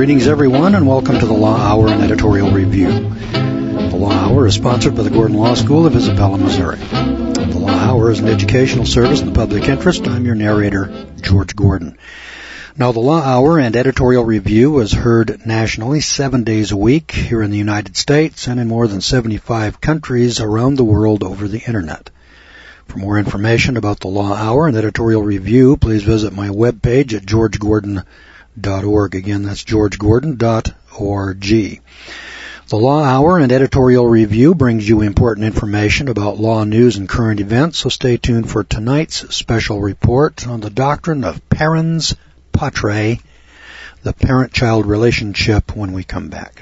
Greetings, everyone, and welcome to the Law Hour and Editorial Review. The Law Hour is sponsored by the Gordon Law School of Isabella, Missouri. The Law Hour is an educational service in the public interest. I'm your narrator, George Gordon. Now, the Law Hour and Editorial Review is heard nationally 7 days a week here in the United States and in more than 75 countries around the world over the Internet. For more information about the Law Hour and Editorial Review, please visit my webpage at georgegordon.org. Again, that's georgegordon.org. The Law Hour and Editorial Review brings you important information about law news and current events, so stay tuned for tonight's special report on the doctrine of parens patriae, the parent-child relationship, when we come back.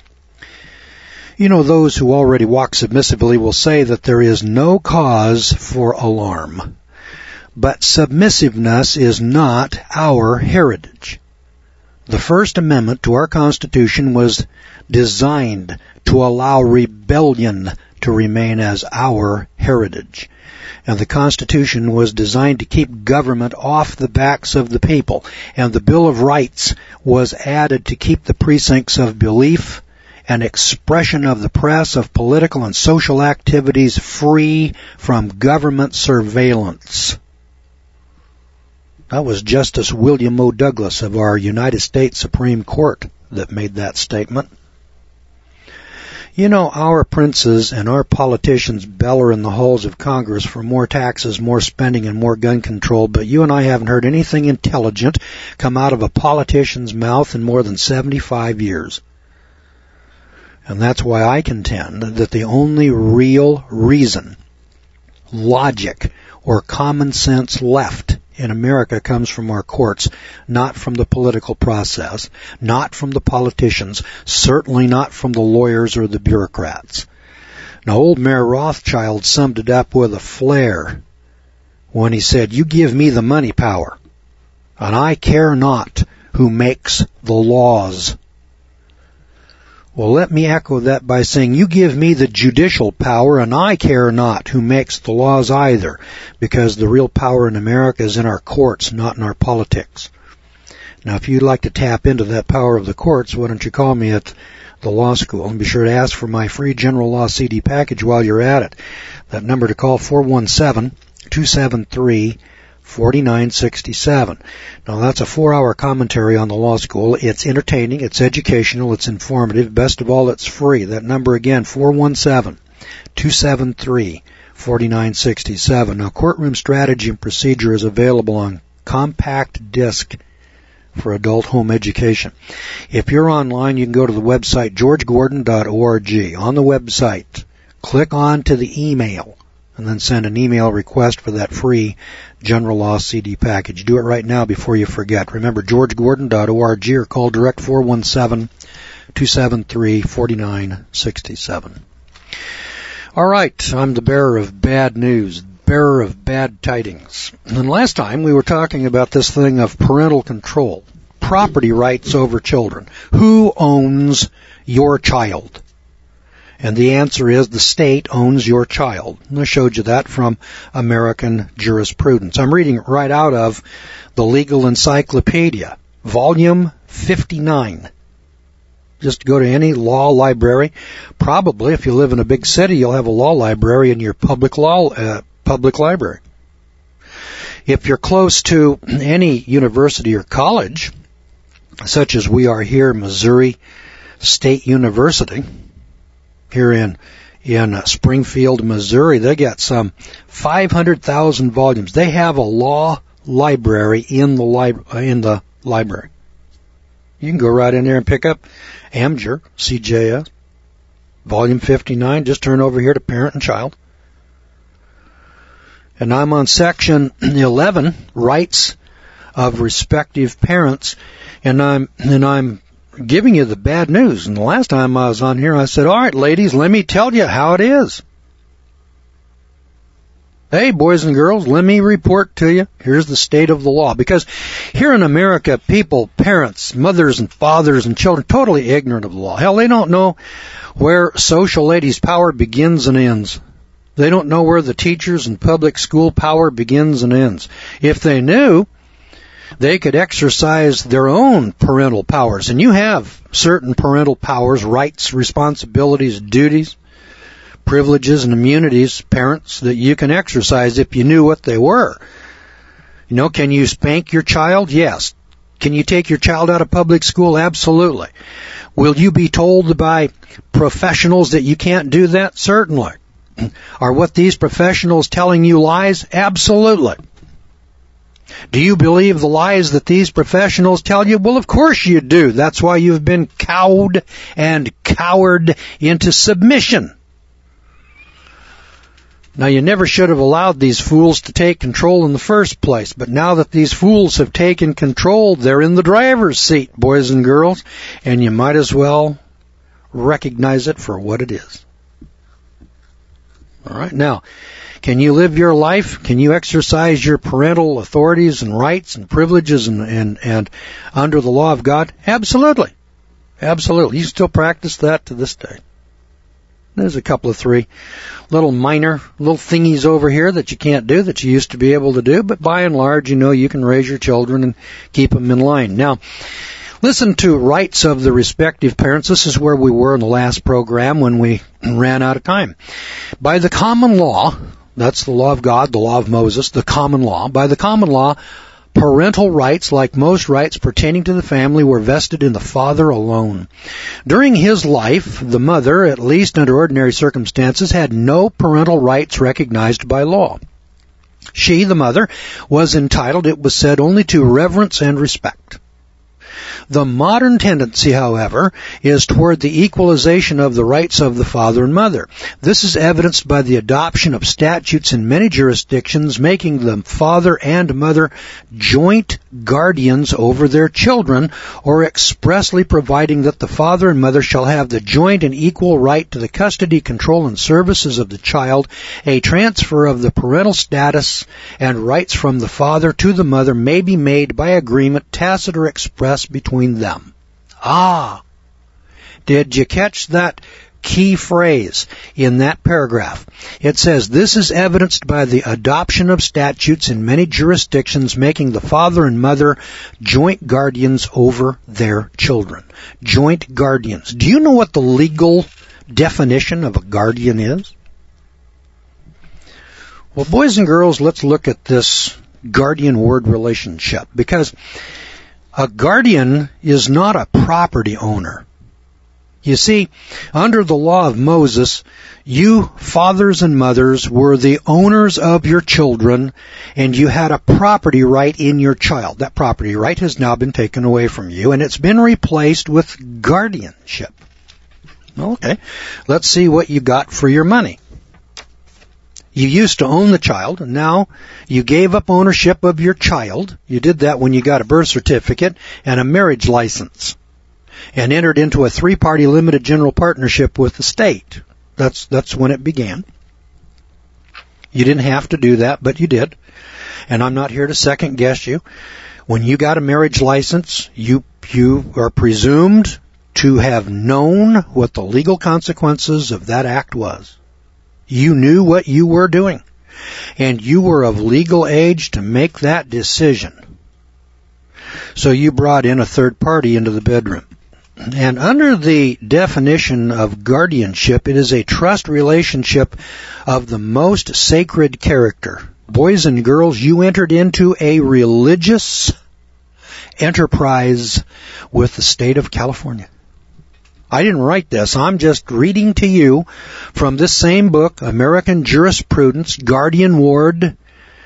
You know, those who already walk submissively will say that there is no cause for alarm. But submissiveness is not our heritage. The First Amendment to our Constitution was designed to allow rebellion to remain as our heritage. And the Constitution was designed to keep government off the backs of the people. And the Bill of Rights was added to keep the precincts of belief and expression of the press, of political and social activities free from government surveillance. That was Justice William O. Douglas of our United States Supreme Court that made that statement. You know, our princes and our politicians bellow in the halls of Congress for more taxes, more spending, and more gun control, but you and I haven't heard anything intelligent come out of a politician's mouth in more than 75 years. And that's why I contend that the only real reason, logic, or common sense left in America comes from our courts, not from the political process, not from the politicians, certainly not from the lawyers or the bureaucrats. Now, old Mayor Rothschild summed it up with a flair when he said, "You give me the money power, and I care not who makes the laws." Well, let me echo that by saying, you give me the judicial power, and I care not who makes the laws either, because the real power in America is in our courts, not in our politics. Now, if you'd like to tap into that power of the courts, why don't you call me at the law school, and be sure to ask for my free general law CD package while you're at it. That number to call, 417-273-4967. Now, that's a 4-hour commentary on the law school. It's entertaining, it's educational, it's informative. Best of all, it's free. That number again, 417-273-4967. Now, Courtroom Strategy and Procedure is available on compact disc for adult home education. If you're online, you can go to the website georgegordon.org. On the website, click on to the email, and then send an email request for that free General Law CD package. Do it right now before you forget. Remember, georgegordon.org, or call direct 417-273-4967. All right, I'm the bearer of bad news, bearer of bad tidings. And last time we were talking about this thing of parental control, property rights over children. Who owns your child? And the answer is the state owns your child. And I showed you that from American jurisprudence. I'm reading it right out of the Legal Encyclopedia, volume 59. Just go to any law library. Probably, if you live in a big city, you'll have a law library in your public library. If you're close to any university or college, such as we are here, Missouri State University, here in Springfield, Missouri, they got some 500,000 volumes. They have a law library in the library. You can go right in there and pick up Amjur, CJS, volume 59. Just turn over here to Parent and Child. And I'm on section 11, Rights of Respective Parents, and I'm giving you the bad news. And the last time I was on here, I said, all right, ladies, let me tell you how it is. Hey, boys and girls, let me report to you. Here's the state of the law. Because here in America, people, parents, mothers and fathers and children, totally ignorant of the law. Hell, they don't know where social ladies' power begins and ends. They don't know where the teachers and public school power begins and ends. If they knew, they could exercise their own parental powers. And you have certain parental powers, rights, responsibilities, duties, privileges, and immunities, parents, that you can exercise if you knew what they were. You know, can you spank your child? Yes. Can you take your child out of public school? Absolutely. Will you be told by professionals that you can't do that? Certainly. Are what these professionals telling you lies? Absolutely. Do you believe the lies that these professionals tell you? Well, of course you do. That's why you've been cowed and cowered into submission. Now, you never should have allowed these fools to take control in the first place, but now that these fools have taken control, they're in the driver's seat, boys and girls, and you might as well recognize it for what it is. All right, now, can you live your life? Can you exercise your parental authorities and rights and privileges and under the law of God? Absolutely. Absolutely. You still practice that to this day. There's a couple of three little minor little thingies over here that you can't do that you used to be able to do, but by and large, you know, you can raise your children and keep them in line. Now, listen to rights of the respective parents. This is where we were in the last program when we ran out of time. By the common law, that's the law of God, the law of Moses, the common law. By the common law, parental rights, like most rights pertaining to the family, were vested in the father alone. During his life, the mother, at least under ordinary circumstances, had no parental rights recognized by law. She, the mother, was entitled, it was said, only to reverence and respect. The modern tendency, however, is toward the equalization of the rights of the father and mother. This is evidenced by the adoption of statutes in many jurisdictions making the father and mother joint guardians over their children, or expressly providing that the father and mother shall have the joint and equal right to the custody, control, and services of the child. A transfer of the parental status and rights from the father to the mother may be made by agreement, tacit or express, between them. Did you catch that key phrase in that paragraph? It says, this is evidenced by the adoption of statutes in many jurisdictions making the father and mother joint guardians over their children. Joint guardians. Do you know what the legal definition of a guardian is? Well, boys and girls, let's look at this guardian-ward relationship, because a guardian is not a property owner. You see, under the law of Moses, you fathers and mothers were the owners of your children, and you had a property right in your child. That property right has now been taken away from you, and it's been replaced with guardianship. Okay, let's see what you got for your money. You used to own the child, and now you gave up ownership of your child. You did that when you got a birth certificate and a marriage license, and entered into a 3-party limited general partnership with the state. That's when it began. You didn't have to do that, but you did. And I'm not here to second guess you. When you got a marriage license, you are presumed to have known what the legal consequences of that act was. You knew what you were doing, and you were of legal age to make that decision. So you brought in a third party into the bedroom. And under the definition of guardianship, it is a trust relationship of the most sacred character. Boys and girls, you entered into a religious enterprise with the state of California. I didn't write this. I'm just reading to you from this same book, American Jurisprudence, Guardian Ward,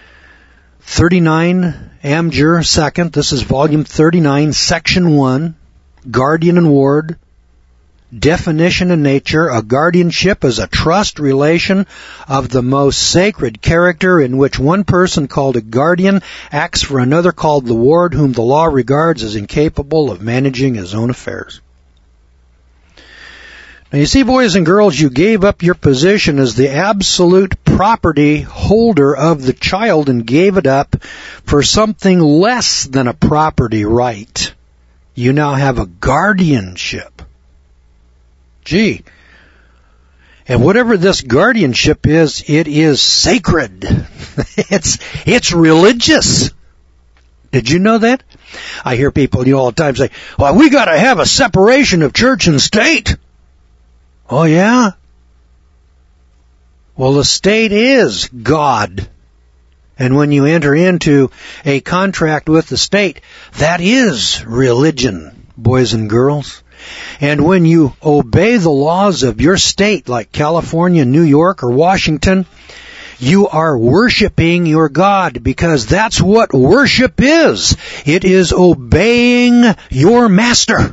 39 Amjur 2nd. This is volume 39, section 1, Guardian and Ward. Definition and nature. A guardianship is a trust relation of the most sacred character in which one person called a guardian acts for another called the ward, whom the law regards as incapable of managing his own affairs. Now, you see, boys and girls, you gave up your position as the absolute property holder of the child and gave it up for something less than a property right. You now have a guardianship. Gee. And whatever this guardianship is, it is sacred. It's religious. Did you know that? I hear people, all the time say, well, we got to have a separation of church and state. Oh, yeah? Well, the state is God. And when you enter into a contract with the state, that is religion, boys and girls. And when you obey the laws of your state, like California, New York, or Washington, you are worshiping your God, because that's what worship is. It is obeying your master.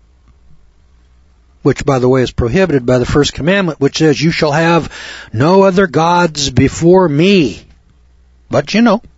Which, by the way, is prohibited by the first commandment, which says, you shall have no other gods before me. But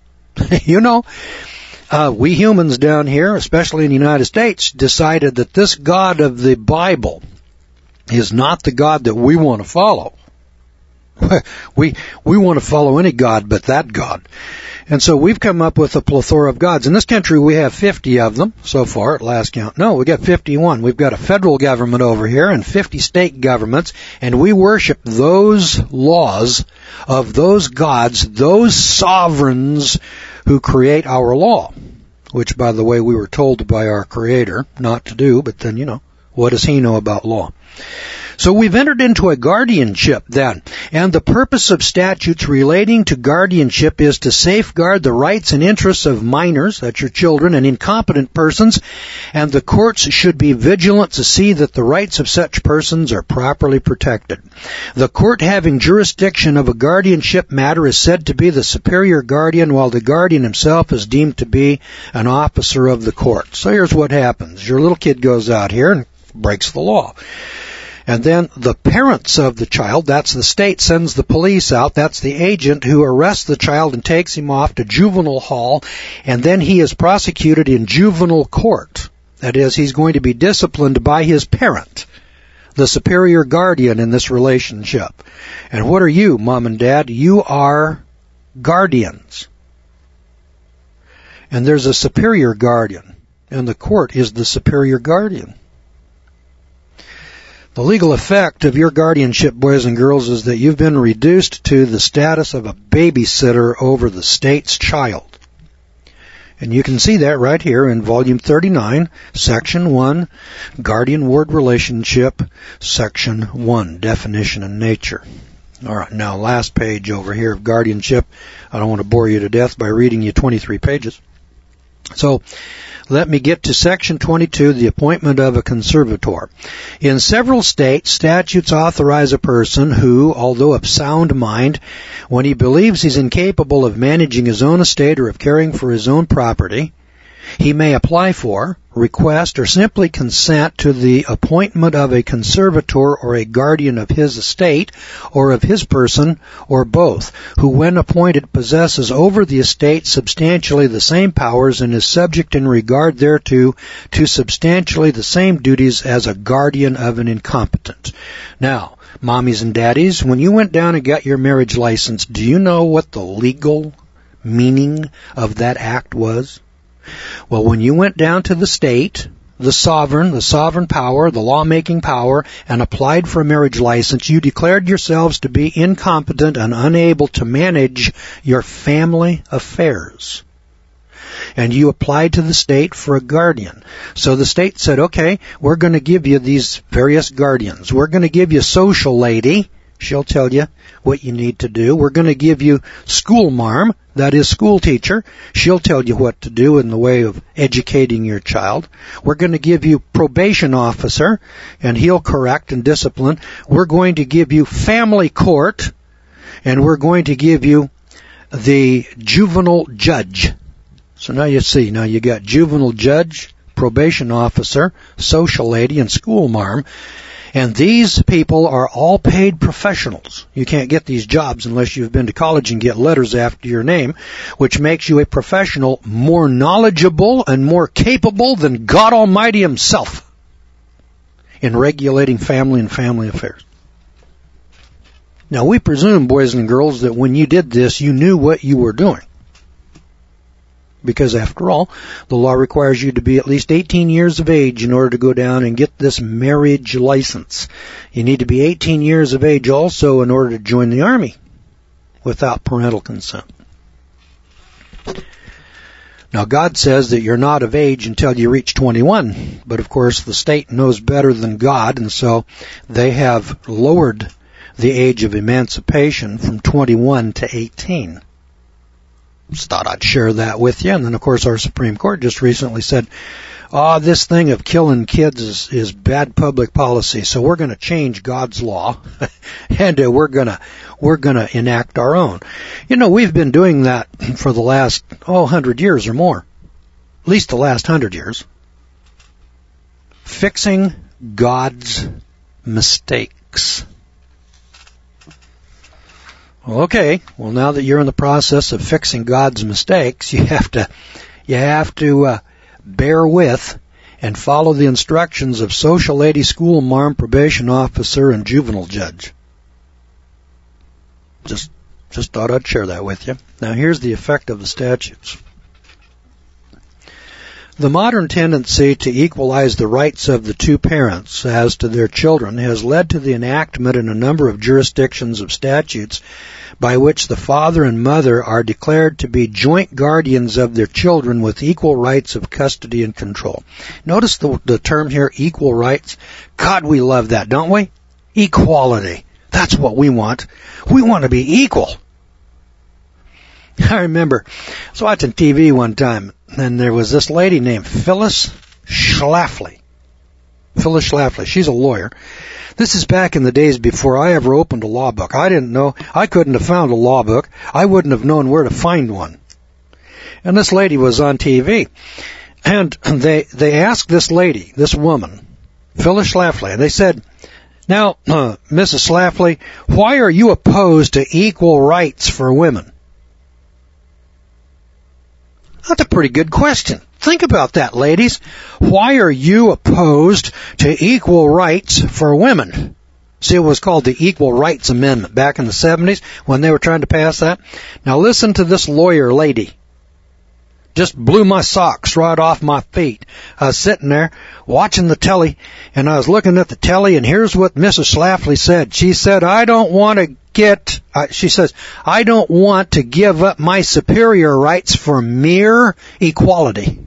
we humans down here, especially in the United States, decided that this God of the Bible is not the God that we want to follow. We want to follow any God but that God. And so we've come up with a plethora of gods. In this country, we have 50 of them so far at last count. No, we got 51. We've got a federal government over here and 50 state governments, and we worship those laws of those gods, those sovereigns who create our law, which, by the way, we were told by our Creator not to do, but then, what does He know about law? So we've entered into a guardianship then, and the purpose of statutes relating to guardianship is to safeguard the rights and interests of minors, that's your children, and incompetent persons, and the courts should be vigilant to see that the rights of such persons are properly protected. The court having jurisdiction of a guardianship matter is said to be the superior guardian, while the guardian himself is deemed to be an officer of the court. So here's what happens. Your little kid goes out here and breaks the law. And then the parents of the child, that's the state, sends the police out. That's the agent who arrests the child and takes him off to juvenile hall. And then he is prosecuted in juvenile court. That is, he's going to be disciplined by his parent, the superior guardian in this relationship. And what are you, Mom and Dad? You are guardians. And there's a superior guardian, and the court is the superior guardian. The legal effect of your guardianship, boys and girls, is that you've been reduced to the status of a babysitter over the state's child. And you can see that right here in Volume 39, Section 1, Guardian-Ward Relationship, Section 1, Definition and Nature. All right, now last page over here of guardianship. I don't want to bore you to death by reading you 23 pages. So let me get to Section 22, the appointment of a conservator. In several states, statutes authorize a person who, although of sound mind, when he believes he's incapable of managing his own estate or of caring for his own property, he may apply for, request, or simply consent to the appointment of a conservator or a guardian of his estate or of his person, or both, who when appointed possesses over the estate substantially the same powers and is subject in regard thereto to substantially the same duties as a guardian of an incompetent. Now, mommies and daddies, when you went down and got your marriage license, do you know what the legal meaning of that act was? Well, when you went down to the state, the sovereign power, the lawmaking power, and applied for a marriage license, you declared yourselves to be incompetent and unable to manage your family affairs. And you applied to the state for a guardian. So the state said, okay, we're going to give you these various guardians. We're going to give you social lady. She'll tell you what you need to do. We're going to give you school marm, that is school teacher. She'll tell you what to do in the way of educating your child. We're going to give you probation officer, and he'll correct and discipline. We're going to give you family court, and we're going to give you the juvenile judge. So now you see, now you got juvenile judge, probation officer, social lady, and school marm. And these people are all paid professionals. You can't get these jobs unless you've been to college and get letters after your name, which makes you a professional more knowledgeable and more capable than God Almighty Himself in regulating family and family affairs. Now, we presume, boys and girls, that when you did this, you knew what you were doing. Because, after all, the law requires you to be at least 18 years of age in order to go down and get this marriage license. You need to be 18 years of age also in order to join the Army without parental consent. Now, God says that you're not of age until you reach 21, but of course the state knows better than God, and so they have lowered the age of emancipation from 21 to 18. Just thought I'd share that with you. And then, of course, our Supreme Court just recently said, this thing of killing kids is bad public policy, so we're going to change God's law, and we're going to enact our own. You know, we've been doing that for the last 100 years or more, at least the last 100 years, fixing God's mistakes. Okay, well, now that you're in the process of fixing God's mistakes, you have to bear with and follow the instructions of social lady, school marm, probation officer, and juvenile judge. Just thought I'd share that with you. Now, here's the effect of the statutes. The modern tendency to equalize the rights of the two parents as to their children has led to the enactment in a number of jurisdictions of statutes by which the father and mother are declared to be joint guardians of their children with equal rights of custody and control. Notice the term here, equal rights. God, we love that, don't we? Equality. That's what we want. We want to be equal. I remember I was watching TV one time, and there was this lady named Phyllis Schlafly. Phyllis Schlafly. She's a lawyer. This is back in the days before I ever opened a law book. I didn't know. I couldn't have found a law book. I wouldn't have known where to find one. And this lady was on TV. And they asked this lady, this woman, Phyllis Schlafly, and they said, now, Mrs. Schlafly, why are you opposed to equal rights for women? That's a pretty good question. Think about that, ladies. Why are you opposed to equal rights for women? See, it was called the Equal Rights Amendment back in the 70s when they were trying to pass that. Now listen to this lawyer lady. Just blew my socks right off my feet. I was sitting there watching the telly, and I was looking at the telly, and here's what Mrs. Schlafly said. She said, I don't want to give up my superior rights for mere equality.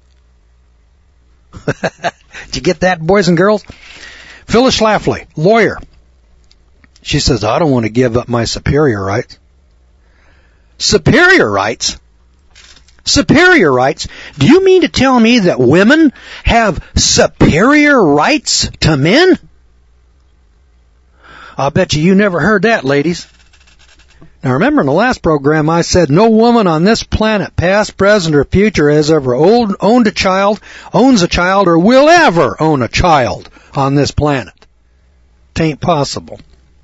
Did you get that, boys and girls? Phyllis Schlafly, lawyer. She says, I don't want to give up my superior rights. Superior rights? Superior rights? Do you mean to tell me that women have superior rights to men? I'll bet you never heard that, ladies. Now remember in the last program I said no woman on this planet, past, present, or future, has ever owned a child, owns a child, or will ever own a child on this planet. It ain't possible.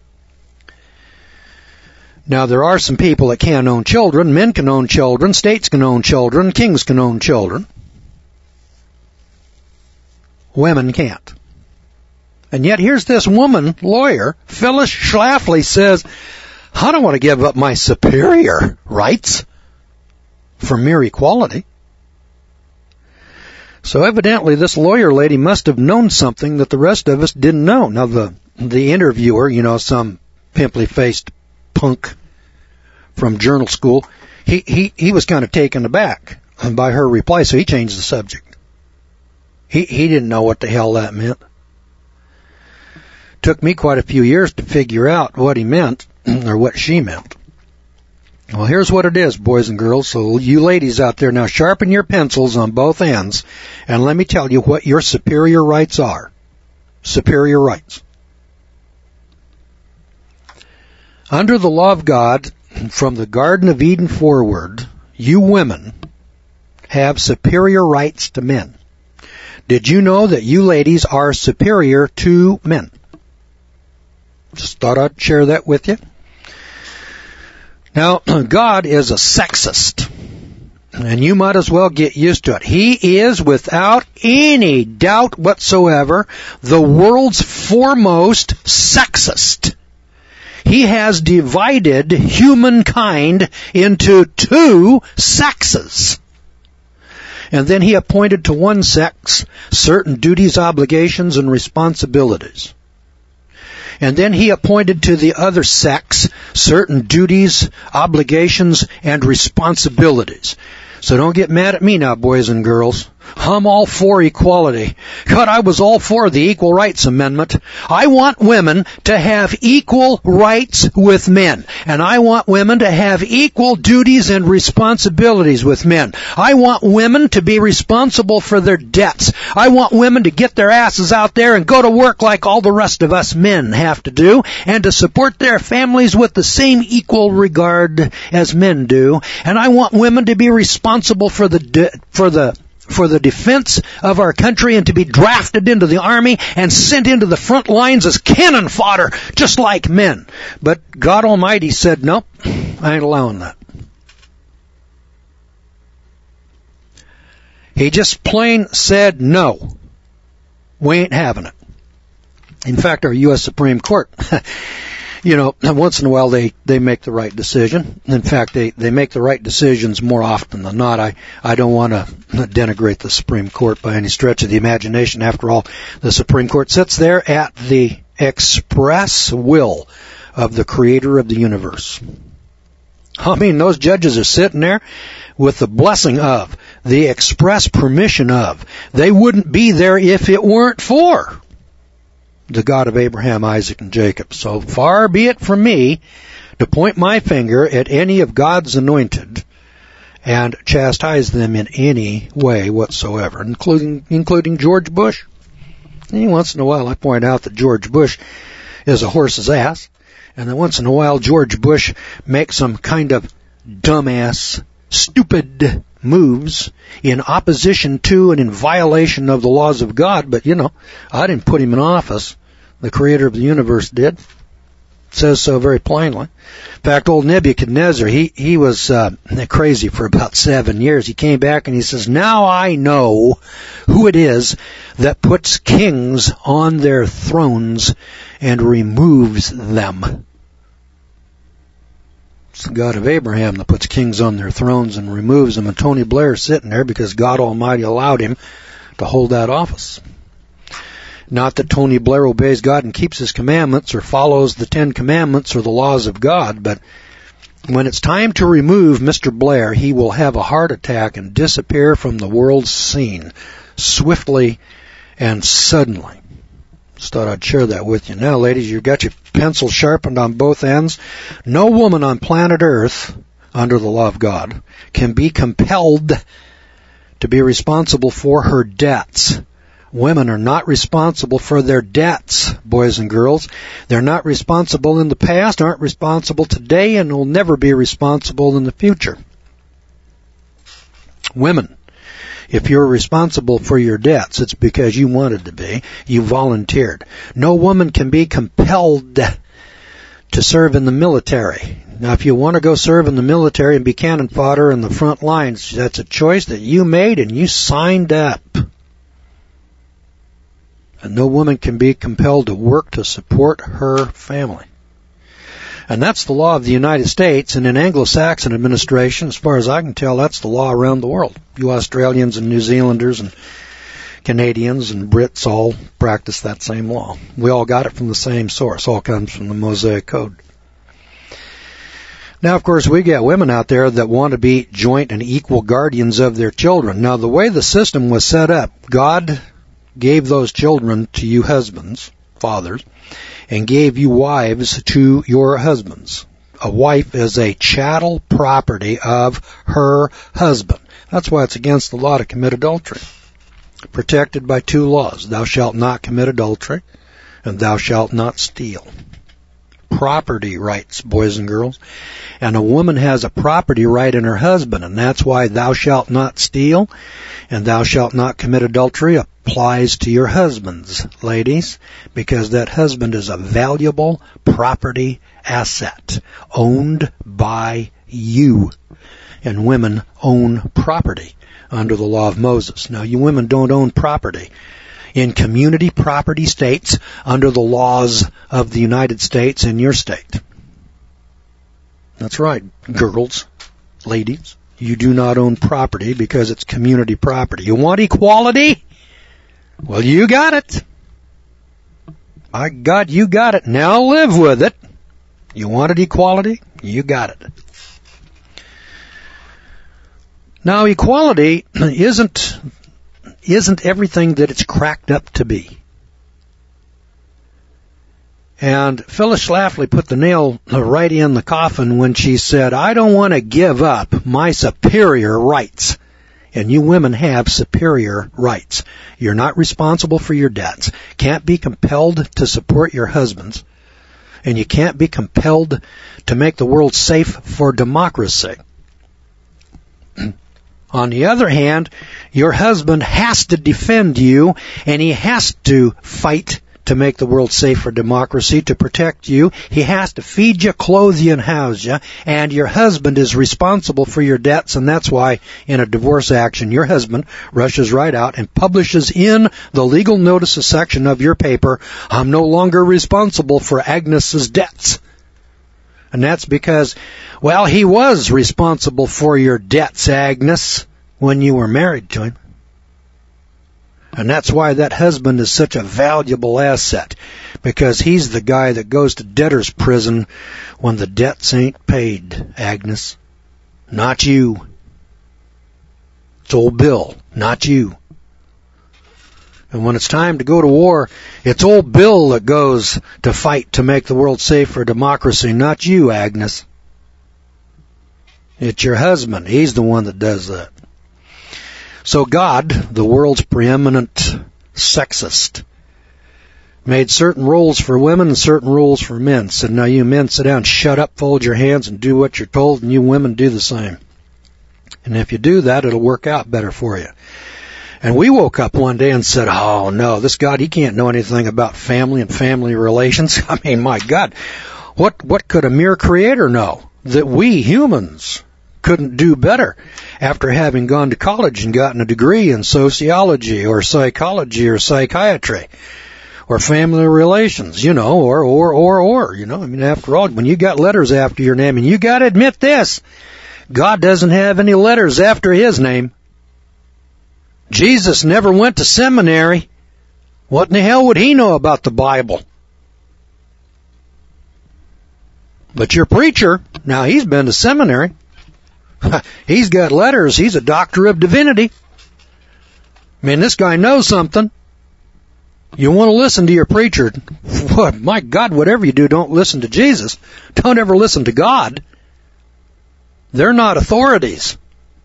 Now there are some people that can own children. Men can own children. States can own children. Kings can own children. Women can't. And yet here's this woman, lawyer, Phyllis Schlafly, says, I don't want to give up my superior rights for mere equality. So evidently this lawyer lady must have known something that the rest of us didn't know. Now the interviewer, some pimply-faced punk from journal school, he was kind of taken aback by her reply, so he changed the subject. He didn't know what the hell that meant. Took me quite a few years to figure out what he meant, or what she meant. Well, here's what it is, boys and girls. So you ladies out there, now sharpen your pencils on both ends, and let me tell you what your superior rights are. Superior rights. Under the law of God, from the Garden of Eden forward, you women have superior rights to men. Did you know that you ladies are superior to men? Just thought I'd share that with you. Now, God is a sexist, and you might as well get used to it. He is, without any doubt whatsoever, the world's foremost sexist. He has divided humankind into two sexes. And then he appointed to one sex certain duties, obligations, and responsibilities. And then he appointed to the other sex certain duties, obligations, and responsibilities. So don't get mad at me now, boys and girls. I'm all for equality. God, I was all for the Equal Rights Amendment. I want women to have equal rights with men. And I want women to have equal duties and responsibilities with men. I want women to be responsible for their debts. I want women to get their asses out there and go to work like all the rest of us men have to do, and to support their families with the same equal regard as men do. And I want women to be responsible for the defense of our country, and to be drafted into the army and sent into the front lines as cannon fodder, just like men. But God Almighty said, nope, I ain't allowing that. He just plain said no. We ain't having it. In fact, our U.S. Supreme Court, once in a while they make the right decision. In fact, they make the right decisions more often than not. I don't want to denigrate the Supreme Court by any stretch of the imagination. After all, the Supreme Court sits there at the express will of the Creator of the universe. I mean, those judges are sitting there with the blessing of, the express permission of. They wouldn't be there if it weren't for the God of Abraham, Isaac, and Jacob. So far be it from me to point my finger at any of God's anointed and chastise them in any way whatsoever, including George Bush. And once in a while I point out that George Bush is a horse's ass, and then once in a while George Bush makes some kind of dumbass, stupid moves in opposition to and in violation of the laws of God. But, I didn't put him in office. The Creator of the universe did. It says so very plainly. In fact, old Nebuchadnezzar, he was crazy for about 7 years. He came back and he says, now I know who it is that puts kings on their thrones and removes them. It's the God of Abraham that puts kings on their thrones and removes them. And Tony Blair is sitting there because God Almighty allowed him to hold that office. Not that Tony Blair obeys God and keeps His commandments or follows the 10 Commandments or the laws of God, but when it's time to remove Mr. Blair, he will have a heart attack and disappear from the world's scene swiftly and suddenly. Just thought I'd share that with you. Now, ladies, you've got your pencil sharpened on both ends. No woman on planet Earth, under the law of God, can be compelled to be responsible for her debts. Women are not responsible for their debts, boys and girls. They're not responsible in the past, aren't responsible today, and will never be responsible in the future. Women, if you're responsible for your debts, it's because you wanted to be. You volunteered. No woman can be compelled to serve in the military. Now, if you want to go serve in the military and be cannon fodder in the front lines, that's a choice that you made and you signed up. And no woman can be compelled to work to support her family. And that's the law of the United States, and in Anglo-Saxon administration, as far as I can tell, that's the law around the world. You Australians and New Zealanders and Canadians and Brits all practice that same law. We all got it from the same source. All comes from the Mosaic Code. Now, of course, we got women out there that want to be joint and equal guardians of their children. Now, the way the system was set up, God gave those children to you husbands, fathers, and gave you wives to your husbands. A wife is a chattel property of her husband. That's why it's against the law to commit adultery. Protected by 2 laws. Thou shalt not commit adultery, and thou shalt not steal. Property rights, boys and girls. And a woman has a property right in her husband, and that's why thou shalt not steal and thou shalt not commit adultery applies to your husbands, ladies, because that husband is a valuable property asset owned by you. And women own property under the law of Moses. Now, you women don't own property in community property states under the laws of the United States in your state. That's right, girls, ladies. You do not own property because it's community property. You want equality? Well, you got it. My God, you got it. Now live with it. You wanted equality? You got it. Now, equality isn't everything that it's cracked up to be. And Phyllis Schlafly put the nail right in the coffin when she said, I don't want to give up my superior rights. And you women have superior rights. You're not responsible for your debts. Can't be compelled to support your husbands. And you can't be compelled to make the world safe for democracy. On the other hand, your husband has to defend you, and he has to fight to make the world safe for democracy, to protect you. He has to feed you, clothe you, and house you. And your husband is responsible for your debts, and that's why in a divorce action, your husband rushes right out and publishes in the legal notices section of your paper, I'm no longer responsible for Agnes's debts. And that's because, well, he was responsible for your debts, Agnes, when you were married to him. And that's why that husband is such a valuable asset, because he's the guy that goes to debtor's prison when the debts ain't paid, Agnes. Not you. It's old Bill, not you. And when it's time to go to war, it's old Bill that goes to fight to make the world safe for democracy, not you, Agnes. It's your husband. He's the one that does that. So God, the world's preeminent sexist, made certain rules for women and certain rules for men. Said, now you men sit down, shut up, fold your hands, and do what you're told, and you women do the same. And if you do that, it'll work out better for you. And we woke up one day and said, oh no, this God, he can't know anything about family and family relations. I mean, my God, what could a mere creator know that we humans couldn't do better after having gone to college and gotten a degree in sociology or psychology or psychiatry or family relations, you know, or, you know, I mean, after all, when you got letters after your name, and you got to admit this, God doesn't have any letters after his name. Jesus never went to seminary. What in the hell would he know about the Bible? But your preacher, now he's been to seminary. He's got letters. He's a doctor of divinity. I mean, this guy knows something. You want to listen to your preacher. What, my God, whatever you do, don't listen to Jesus. Don't ever listen to God. They're not authorities.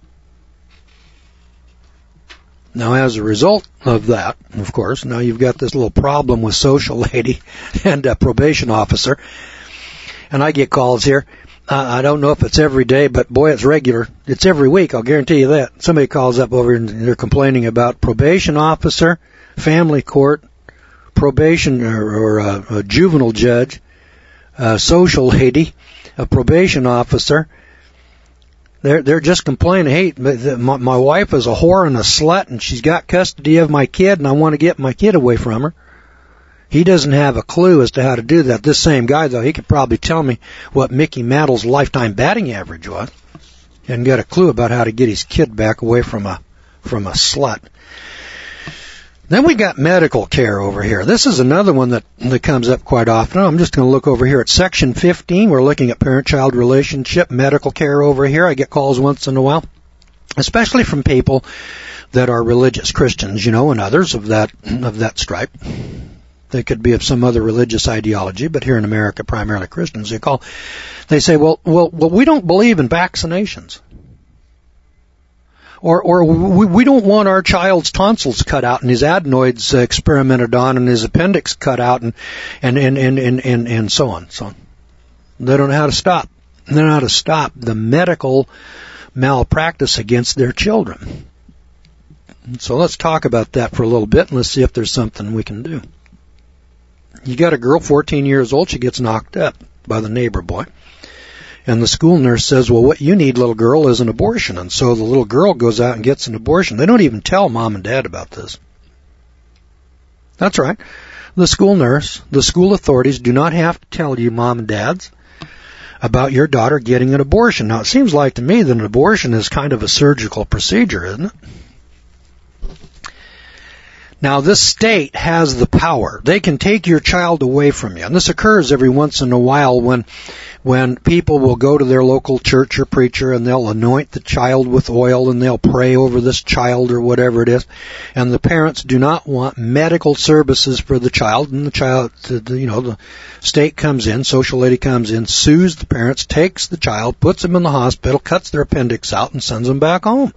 Now, as a result of that, of course, now you've got this little problem with social lady and a probation officer. And I get calls here. I don't know if it's every day, but boy, it's regular. It's every week, I'll guarantee you that. Somebody calls up over and they're complaining about probation officer, family court, probation or a juvenile judge, social lady, a probation officer. They're just complaining, hey, my wife is a whore and a slut, and she's got custody of my kid, and I want to get my kid away from her. He doesn't have a clue as to how to do that. This same guy, though, he could probably tell me what Mickey Mantle's lifetime batting average was, and get a clue about how to get his kid back away from a slut. Then we got medical care over here. This is another one that comes up quite often. I'm just going to look over here at Section 15. We're looking at parent-child relationship, medical care over here. I get calls once in a while, especially from people that are religious Christians, you know, and others of that stripe. They could be of some other religious ideology, but here in America, primarily Christians, they say, well, we don't believe in vaccinations. Or we don't want our child's tonsils cut out and his adenoids experimented on and his appendix cut out and so on. So they don't know how to stop. They don't know how to stop the medical malpractice against their children. So let's talk about that for a little bit and let's see if there's something we can do. You got a girl, 14 years old, she gets knocked up by the neighbor boy. And the school nurse says, well, what you need, little girl, is an abortion. And so the little girl goes out and gets an abortion. They don't even tell mom and dad about this. That's right. The school nurse, the school authorities do not have to tell you, mom and dads, about your daughter getting an abortion. Now, it seems like to me that an abortion is kind of a surgical procedure, isn't it? Now, this state has the power. They can take your child away from you. And this occurs every once in a while when people will go to their local church or preacher and they'll anoint the child with oil and they'll pray over this child or whatever it is. And the parents do not want medical services for the child. And the state comes in, social lady comes in, sues the parents, takes the child, puts them in the hospital, cuts their appendix out and sends them back home.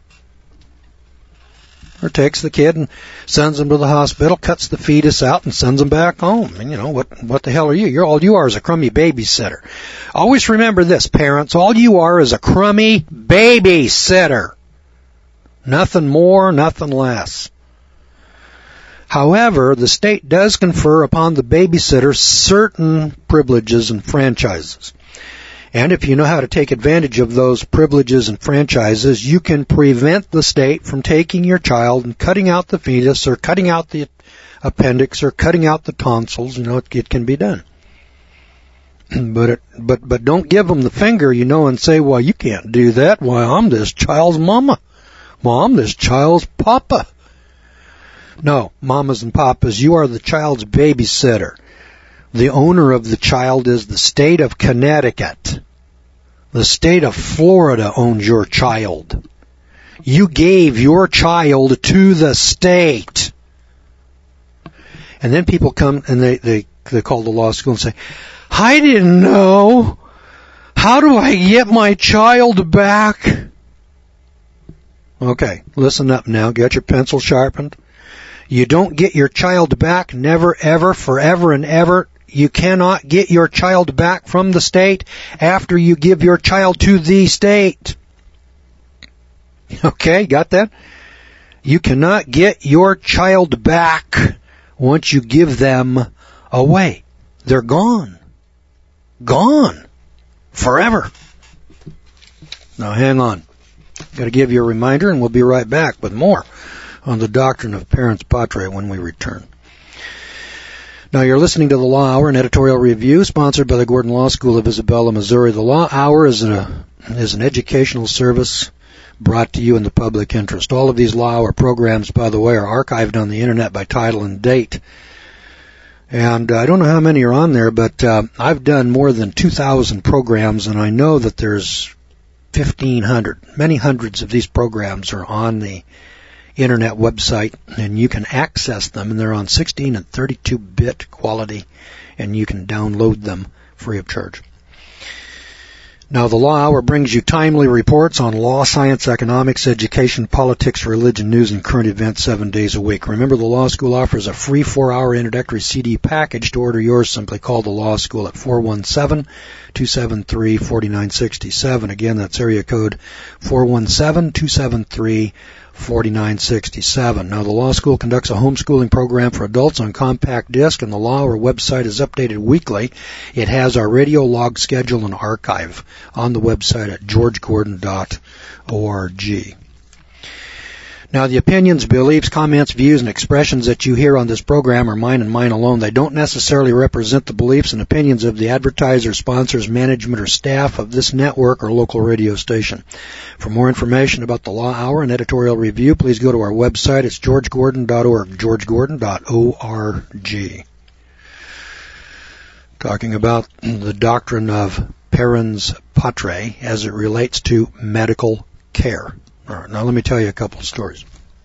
Or takes the kid and sends them to the hospital, cuts the fetus out and sends them back home. And what the hell are you? All you are is a crummy babysitter. Always remember this, parents. All you are is a crummy babysitter. Nothing more, nothing less. However, the state does confer upon the babysitter certain privileges and franchises. And if you know how to take advantage of those privileges and franchises, you can prevent the state from taking your child and cutting out the fetus or cutting out the appendix or cutting out the tonsils. It can be done. But don't give them the finger, and say, well, you can't do that. Why, I'm this child's mama. Well, I'm this child's papa. No, mamas and papas, you are the child's babysitter. The owner of the child is the state of Connecticut. The state of Florida owns your child. You gave your child to the state. And then people come and they call the law school and say, I didn't know. How do I get my child back? Okay, listen up now. Get your pencil sharpened. You don't get your child back, never, ever, forever and ever. You cannot get your child back from the state after you give your child to the state. Okay, got that? You cannot get your child back once you give them away. They're gone. Gone. Forever. Now hang on. Got to give you a reminder and we'll be right back with more on the doctrine of parens patriae when we return. Now, you're listening to the Law Hour, an editorial review sponsored by the Gordon Law School of Isabella, Missouri. The Law Hour is an educational service brought to you in the public interest. All of these Law Hour programs, by the way, are archived on the Internet by title and date. And I don't know how many are on there, but I've done more than 2,000 programs, and I know that there's 1,500. Many hundreds of these programs are on the Internet website, and you can access them, and they're on 16 and 32-bit quality, and you can download them free of charge. Now, the Law Hour brings you timely reports on law, science, economics, education, politics, religion, news, and current events 7 days a week. Remember, the Law School offers a free 4-hour introductory CD package. To order yours, simply call the Law School at 417-273-4967. Again, that's area code 417-273-4967. Now, the Law School conducts a homeschooling program for adults on compact disc, and the Law Hour website is updated weekly. It has our radio log schedule and archive on the website at georgegordon.org. Now, the opinions, beliefs, comments, views, and expressions that you hear on this program are mine and mine alone. They don't necessarily represent the beliefs and opinions of the advertisers, sponsors, management, or staff of this network or local radio station. For more information about the Law Hour and editorial review, please go to our website. It's georgegordon.org, georgegordon.org. Talking about the doctrine of parens patriae as it relates to medical care. All right, now let me tell you a couple of stories.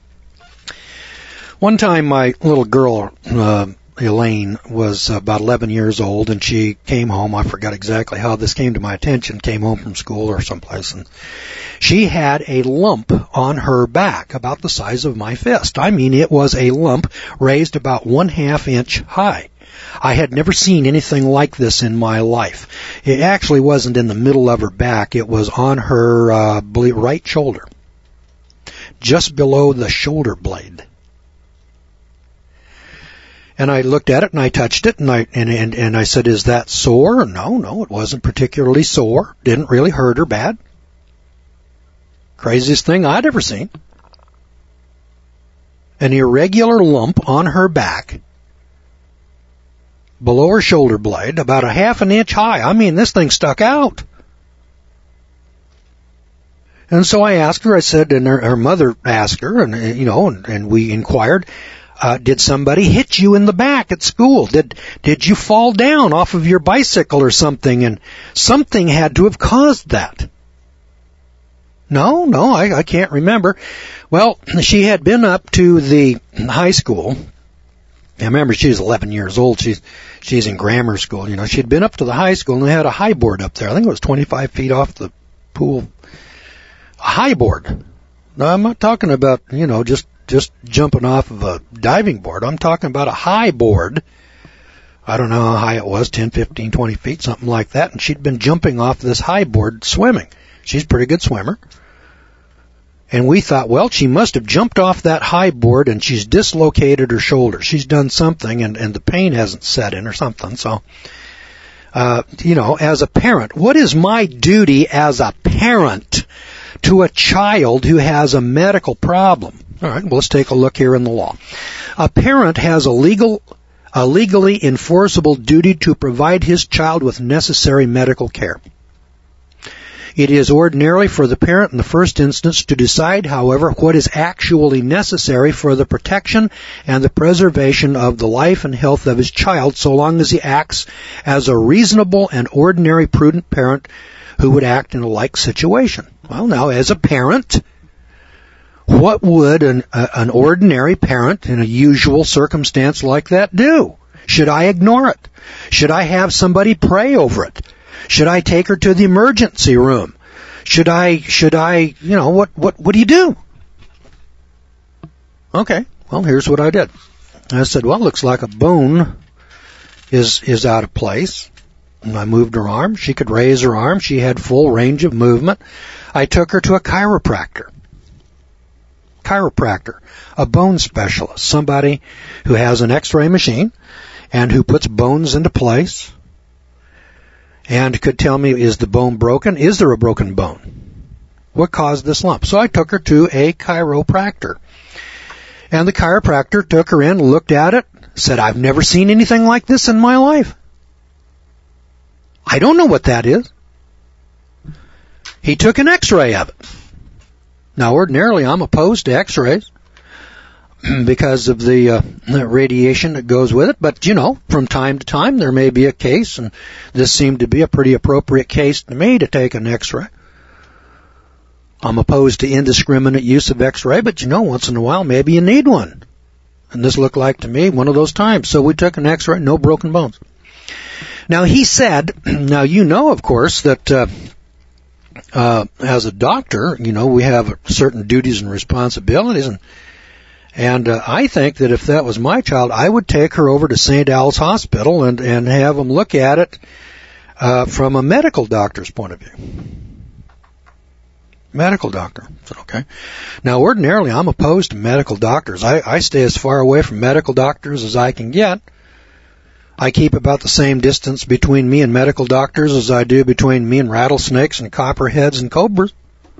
One time my little girl, Elaine, was about 11 years old, and she came home. I forgot exactly how this came to my attention, came home from school or someplace, and she had a lump on her back about the size of my fist. I mean, it was a lump raised about 1/2 inch high. I had never seen anything like this in my life. It actually wasn't in the middle of her back. It was on her right shoulder, just below the shoulder blade. And I looked at it and I touched it and I said, "Is that sore?" No, it wasn't particularly sore. Didn't really hurt her bad. Craziest thing I'd ever seen. An irregular lump on her back, below her shoulder blade, about 1/2 inch high. I mean, this thing stuck out. And so I asked her, I said, and her mother asked her, and we inquired, Did somebody hit you in the back at school? Did you fall down off of your bicycle or something? And something had to have caused that. No, I can't remember. Well, she had been up to the high school. I remember she was 11 years old. She's in grammar school. You know, she'd been up to the high school and they had a high board up there. I think it was 25 feet off the pool. A high board. No, I'm not talking about, you know, just jumping off of a diving board. I'm talking about a high board. I don't know how high it was, 10, 15, 20 feet, something like that. And she'd been jumping off this high board swimming. She's a pretty good swimmer. And we thought, well, she must have jumped off that high board and she's dislocated her shoulder. She's done something and the pain hasn't set in or something. So, you know, as a parent, what is my duty as a parent to a child who has a medical problem? All right, well, let's take a look here in the law. A parent has a legally enforceable duty to provide his child with necessary medical care. It is ordinarily for the parent in the first instance to decide, however, what is actually necessary for the protection and the preservation of the life and health of his child, so long as he acts as a reasonable and ordinary prudent parent who would act in a like situation. Well, now, as a parent, what would an ordinary parent in a usual circumstance like that do? Should I ignore it? Should I have somebody pray over it? Should I take her to the emergency room? Should I, you know, what do you do? Okay, well, here's what I did. I said, well, looks like a bone is out of place. And I moved her arm. She could raise her arm. She had full range of movement. I took her to a chiropractor, a bone specialist, somebody who has an x-ray machine and who puts bones into place and could tell me, is the bone broken? Is there a broken bone? What caused this lump? So I took her to a chiropractor. And the chiropractor took her in, looked at it, said, I've never seen anything like this in my life. I don't know what that is. He took an x-ray of it. Now, ordinarily, I'm opposed to x-rays because of the radiation that goes with it. But, you know, from time to time, there may be a case, and this seemed to be a pretty appropriate case to me to take an x-ray. I'm opposed to indiscriminate use of x-ray, but, you know, once in a while, maybe you need one. And this looked like, to me, one of those times. So we took an x-ray, no broken bones. Now, he said, now, you know, of course, that as a doctor, you know, we have certain duties and responsibilities, and I think that if that was my child, I would take her over to St. Al's Hospital and have them look at it from a medical doctor's point of view. Medical doctor. I said, okay. Now, ordinarily, I'm opposed to medical doctors. I stay as far away from medical doctors as I can get. I keep about the same distance between me and medical doctors as I do between me and rattlesnakes and copperheads and cobras.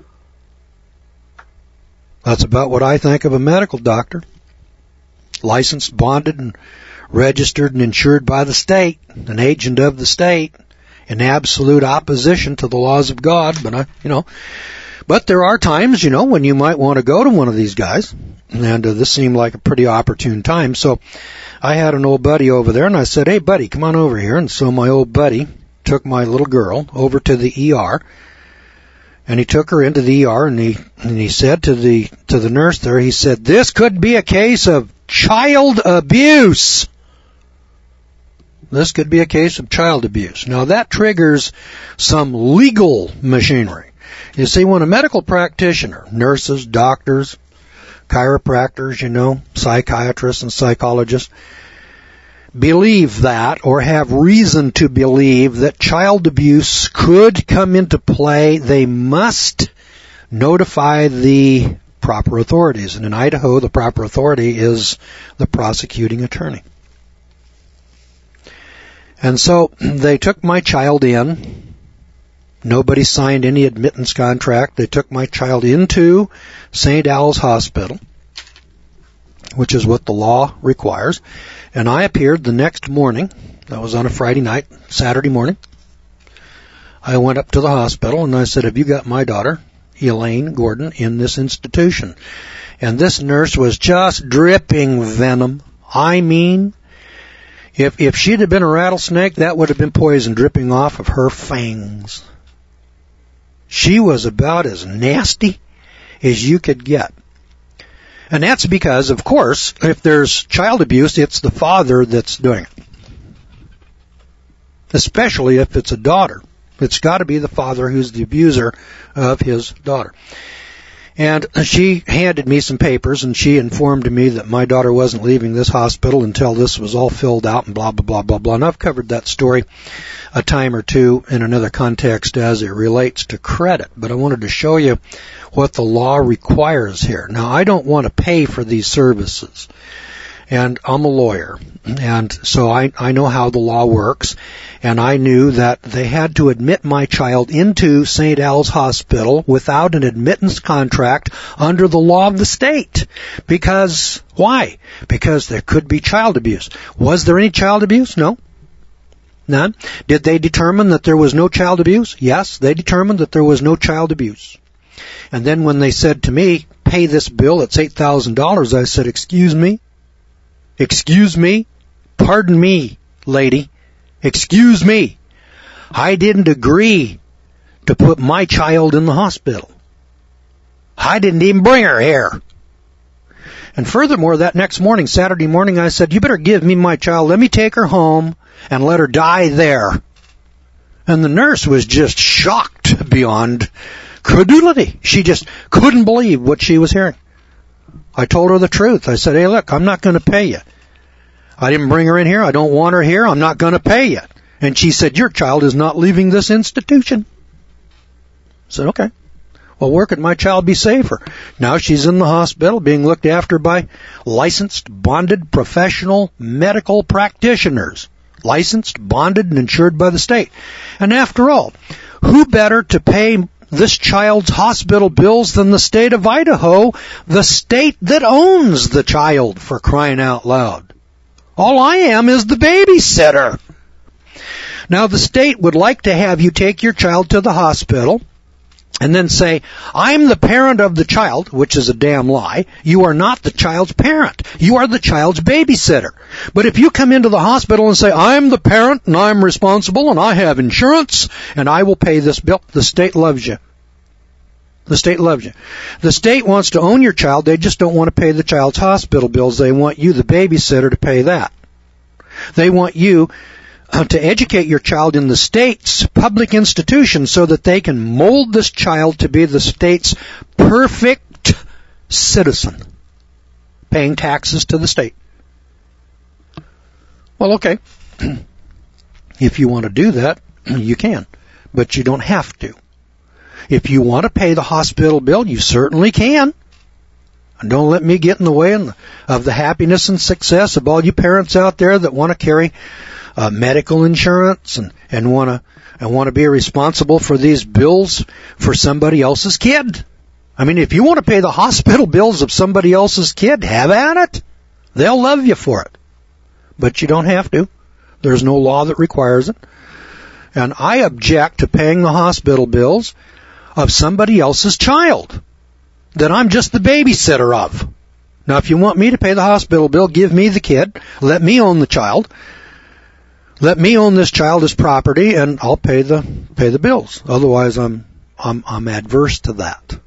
That's about what I think of a medical doctor. Licensed, bonded, and registered and insured by the state, an agent of the state, in absolute opposition to the laws of God. But there are times, you know, when you might want to go to one of these guys, and this seemed like a pretty opportune time. So I had an old buddy over there, and I said, hey, buddy, come on over here. And so my old buddy took my little girl over to the ER, and he took her into the ER, and he said to the nurse there, he said, this could be a case of child abuse. This could be a case of child abuse. Now, that triggers some legal machinery. You see, when a medical practitioner, nurses, doctors, chiropractors, you know, psychiatrists and psychologists, believe that or have reason to believe that child abuse could come into play, they must notify the proper authorities. And in Idaho, the proper authority is the prosecuting attorney. And so they took my child in. Nobody signed any admittance contract. They took my child into St. Al's Hospital, which is what the law requires. And I appeared the next morning. That was on a Friday night, Saturday morning. I went up to the hospital and I said, have you got my daughter, Elaine Gordon, in this institution? And this nurse was just dripping venom. I mean, if she'd have been a rattlesnake, that would have been poison dripping off of her fangs. She was about as nasty as you could get. And that's because, of course, if there's child abuse, it's the father that's doing it. Especially if it's a daughter. It's got to be the father who's the abuser of his daughter. And she handed me some papers, and she informed me that my daughter wasn't leaving this hospital until this was all filled out and blah, blah, blah, blah, blah. And I've covered that story a time or two in another context as it relates to credit. But I wanted to show you what the law requires here. Now, I don't want to pay for these services. And I'm a lawyer, and so I know how the law works, and I knew that they had to admit my child into St. Al's Hospital without an admittance contract under the law of the state. Because, why? Because there could be child abuse. Was there any child abuse? No. None. Did they determine that there was no child abuse? Yes, they determined that there was no child abuse. And then when they said to me, pay this bill, it's $8,000, I said, excuse me? Excuse me? Pardon me, lady. Excuse me. I didn't agree to put my child in the hospital. I didn't even bring her here. And furthermore, that next morning, Saturday morning, I said, you better give me my child. Let me take her home and let her die there. And the nurse was just shocked beyond credulity. She just couldn't believe what she was hearing. I told her the truth. I said, hey, look, I'm not going to pay you. I didn't bring her in here. I don't want her here. I'm not going to pay you. And she said, your child is not leaving this institution. I said, okay. Well, where could my child be safer? Now she's in the hospital being looked after by licensed, bonded, professional medical practitioners. Licensed, bonded, and insured by the state. And after all, who better to pay this child's hospital bills than the state of Idaho, the state that owns the child, for crying out loud. All I am is the babysitter. Now, the state would like to have you take your child to the hospital and then say, I'm the parent of the child, which is a damn lie. You are not the child's parent. You are the child's babysitter. But if you come into the hospital and say, I'm the parent and I'm responsible and I have insurance and I will pay this bill, the state loves you. The state loves you. The state wants to own your child. They just don't want to pay the child's hospital bills. They want you, the babysitter, to pay that. They want you to educate your child in the state's public institution so that they can mold this child to be the state's perfect citizen, paying taxes to the state. Well, okay. If you want to do that, you can, but you don't have to. If you want to pay the hospital bill, you certainly can. And don't let me get in the way of the happiness and success of all you parents out there that want to carry medical insurance and want to be responsible for these bills for somebody else's kid. I mean, if you want to pay the hospital bills of somebody else's kid, have at it. They'll love you for it. But you don't have to. There's no law that requires it. And I object to paying the hospital bills of somebody else's child that I'm just the babysitter of. Now, if you want me to pay the hospital bill, give me the kid. Let me own the child. Let me own this child as property, and I'll pay the bills. Otherwise, I'm adverse to that.